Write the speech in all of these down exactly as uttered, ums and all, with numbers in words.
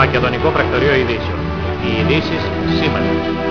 Μακεδονικό Πρακτορείο Ειδήσεων. Οι ειδήσεις σήμερα.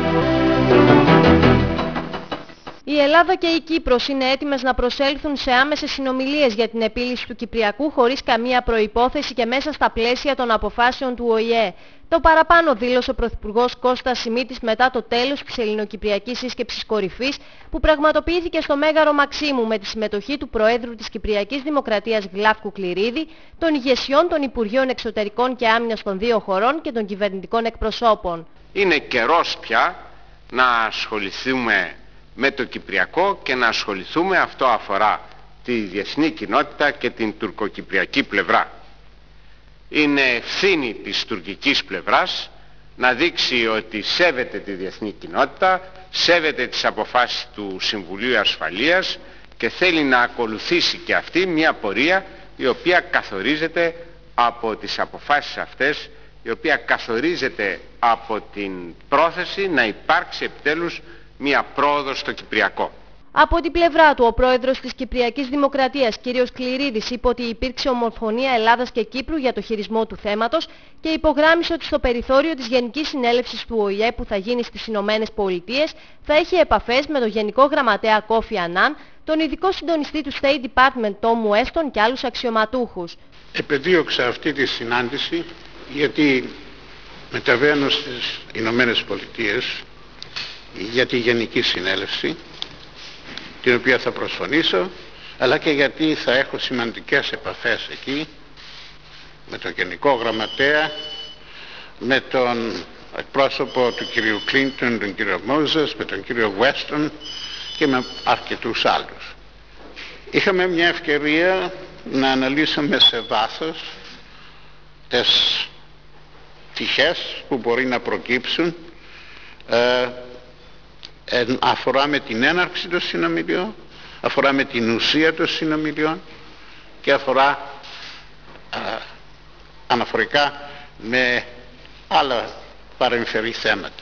Η Ελλάδα και η Κύπρος είναι έτοιμες να προσέλθουν σε άμεσες συνομιλίες για την επίλυση του Κυπριακού χωρίς καμία προϋπόθεση και μέσα στα πλαίσια των αποφάσεων του Ο Η Ε. Το παραπάνω δήλωσε ο Πρωθυπουργός Κώστας Σιμίτης μετά το τέλος της ελληνοκυπριακής σύσκεψης κορυφής που πραγματοποιήθηκε στο Μέγαρο Μαξίμου με τη συμμετοχή του Προέδρου της Κυπριακής Δημοκρατίας Γλάφκου Κληρίδη, των ηγεσιών των Υπουργείων Εξωτερικών και Άμυνας των δύο χωρών και των κυβερνητικών εκπροσώπων. Είναι καιρός πια να ασχοληθούμε με το Κυπριακό και να ασχοληθούμε, αυτό αφορά τη διεθνή κοινότητα και την τουρκοκυπριακή πλευρά. Είναι ευθύνη της τουρκικής πλευράς να δείξει ότι σέβεται τη διεθνή κοινότητα, σέβεται τις αποφάσεις του Συμβουλίου Ασφαλείας και θέλει να ακολουθήσει και αυτή μια πορεία η οποία καθορίζεται από τις αποφάσεις αυτές, η οποία καθορίζεται από την πρόθεση να υπάρξει επιτέλους μια πρόοδος στο Κυπριακό. Από την πλευρά του, ο πρόεδρος της Κυπριακής Δημοκρατίας, κ. Κληρίδης, είπε ότι υπήρξε ομοφωνία Ελλάδας και Κύπρου για το χειρισμό του θέματος και υπογράμμισε ότι στο περιθώριο της Γενικής Συνέλευσης του Ο Η Ε που θα γίνει στις Ηνωμένες Πολιτείες θα έχει επαφές με τον Γενικό Γραμματέα Κόφι Ανάν, τον ειδικό συντονιστή του State Department Τόμου Έστον και άλλους αξιωματούχους. Επεδίωξα αυτή τη συνάντηση γιατί μεταβαίνω στις Ηνωμένες Πολιτείες για τη Γενική Συνέλευση, την οποία θα προσφωνήσω, αλλά και γιατί θα έχω σημαντικές επαφές εκεί με τον Γενικό Γραμματέα, με τον εκπρόσωπο του κυρίου Κλίντον, τον κύριο Μόζες, με τον κύριο Βέστον και με αρκετούς άλλους. Είχαμε μια ευκαιρία να αναλύσουμε σε βάθος τις τυχές που μπορεί να προκύψουν ε, αφορά με την έναρξη των συνομιλιών, αφορά με την ουσία των συνομιλιών και αφορά α, αναφορικά με άλλα παρεμφερή θέματα.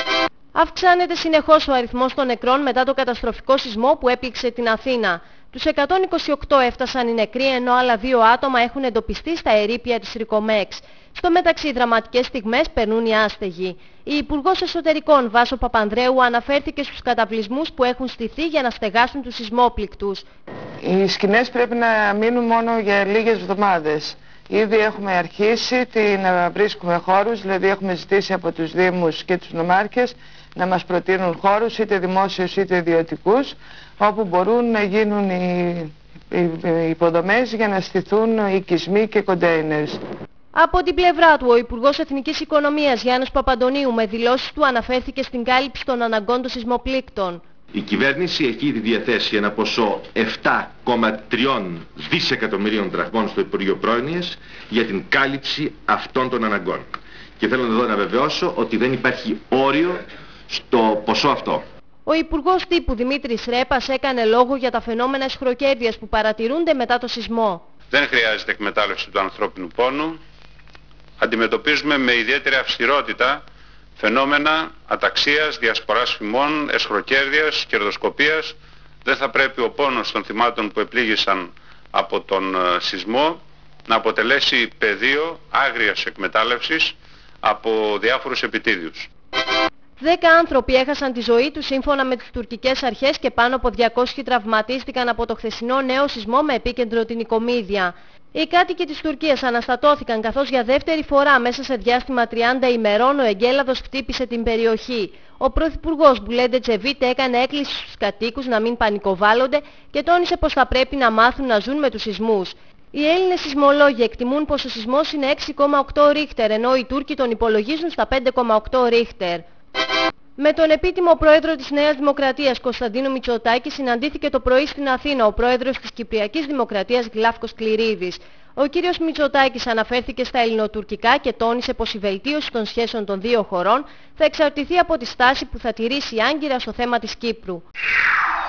Αυξάνεται συνεχώς ο αριθμός των νεκρών μετά το καταστροφικό σεισμό που έπληξε την Αθήνα. Τους εκατόν είκοσι οκτώ έφτασαν οι νεκροί, ενώ άλλα δύο άτομα έχουν εντοπιστεί στα ερείπια της Ρικομέξ. Στο μεταξύ, οι δραματικές στιγμές περνούν οι άστεγοι. Η Υπουργός Εσωτερικών Βάσο Παπανδρέου αναφέρθηκε στους καταβλισμούς που έχουν στηθεί για να στεγάσουν τους σεισμόπληκτους. Οι σκηνές πρέπει να μείνουν μόνο για λίγες εβδομάδες. Ήδη έχουμε αρχίσει να βρίσκουμε χώρους, δηλαδή έχουμε ζητήσει από τους Δήμους και τους νομάρχες να μας προτείνουν χώρους, είτε δημόσιους είτε ιδιωτικούς, όπου μπορούν να γίνουν οι, οι, οι υποδομές για να στηθούν οικισμοί και κοντέινερς. Από την πλευρά του, ο Υπουργός Εθνικής Οικονομίας Γιάννης Παπαντονίου με δηλώσεις του αναφέρθηκε στην κάλυψη των αναγκών των σεισμοπλήκτων. Η κυβέρνηση έχει ήδη διαθέσει ένα ποσό επτά κόμμα τρία δισεκατομμυρίων δραχμών στο Υπουργείο Πρόνοιας για την κάλυψη αυτών των αναγκών. Και θέλω εδώ να βεβαιώσω ότι δεν υπάρχει όριο στο ποσό αυτό. Ο Υπουργός Τύπου Δημήτρης Ρέπας έκανε λόγο για τα φαινόμενα αισχροκέρδειας που παρατηρούνται μετά το σεισμό. Δεν χρειάζεται εκμετάλλευση του ανθρώπινου πόνου. Αντιμετωπίζουμε με ιδιαίτερη αυστηρότητα φαινόμενα αταξίας, διασποράς φημών, αισχροκέρδειας, κερδοσκοπίας. Δεν θα πρέπει ο πόνος των θυμάτων που επλήγησαν από τον σεισμό να αποτελέσει πεδίο άγριας εκμετάλλευσης από διάφορους επιτίδιους. Δέκα άνθρωποι έχασαν τη ζωή τους σύμφωνα με τις τουρκικές αρχές και πάνω από διακόσιοι τραυματίστηκαν από το χθεσινό νέο σεισμό με επίκεντρο την Ικομίδια. Οι κάτοικοι της Τουρκίας αναστατώθηκαν καθώς για δεύτερη φορά μέσα σε διάστημα τριάντα ημερών ο εγκέλαδος χτύπησε την περιοχή. Ο Πρωθυπουργός Μπουλέντε Τσεβίτε έκανε έκκληση στους κατοίκους να μην πανικοβάλλονται και τόνισε πως θα πρέπει να μάθουν να ζουν με τους σεισμούς. Οι Έλληνες σεισμολόγοι εκτιμούν πως ο σεισμός είναι έξι κόμμα οκτώ ρίχτερ, ενώ οι Τούρκοι τον υπολογίζουν στα πέντε κόμμα οκτώ ρίχτερ. Με τον επίτιμο πρόεδρο της Νέας Δημοκρατίας Κωνσταντίνο Μητσοτάκη συναντήθηκε το πρωί στην Αθήνα ο πρόεδρος της Κυπριακής Δημοκρατίας Γλάφκος Κληρίδης. Ο κύριος Μητσοτάκης αναφέρθηκε στα ελληνοτουρκικά και τόνισε πως η βελτίωση των σχέσεων των δύο χωρών θα εξαρτηθεί από τη στάση που θα τηρήσει η Άγκυρα στο θέμα της Κύπρου.